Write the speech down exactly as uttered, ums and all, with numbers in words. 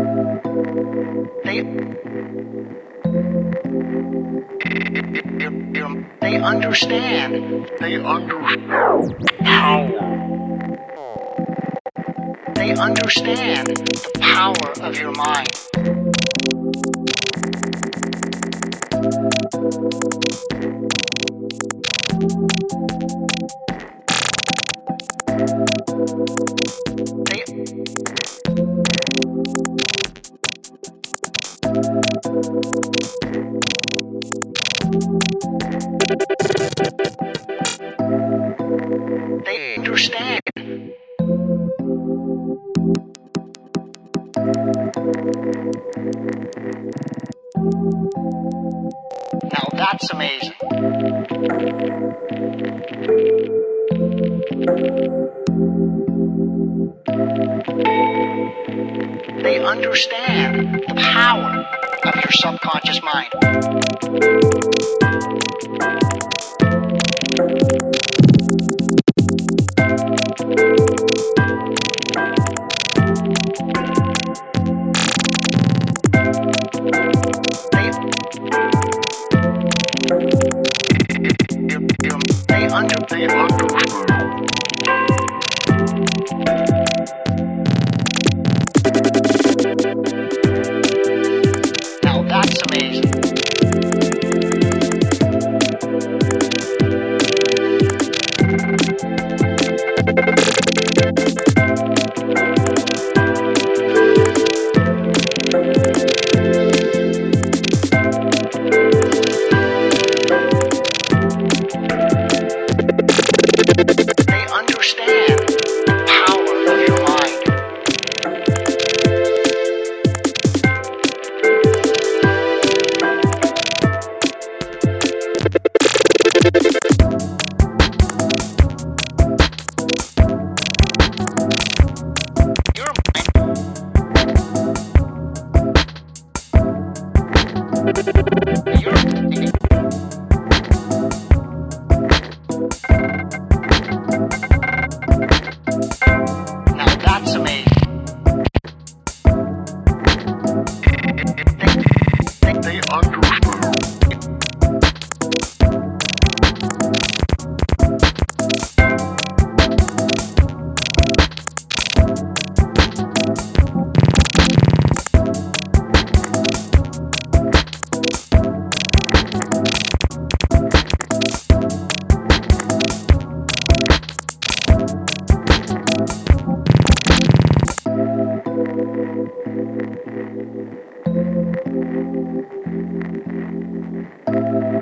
They, they understand. They understand power. They understand the power of your mind. They, they understand. Now that's amazing. They understand the power of your subconscious mind. They, they under, they understand. Now that's amazing. They understand the power of your mind. Your mind. Your mind. Now that's amazing. They, they, they understand. Thank you.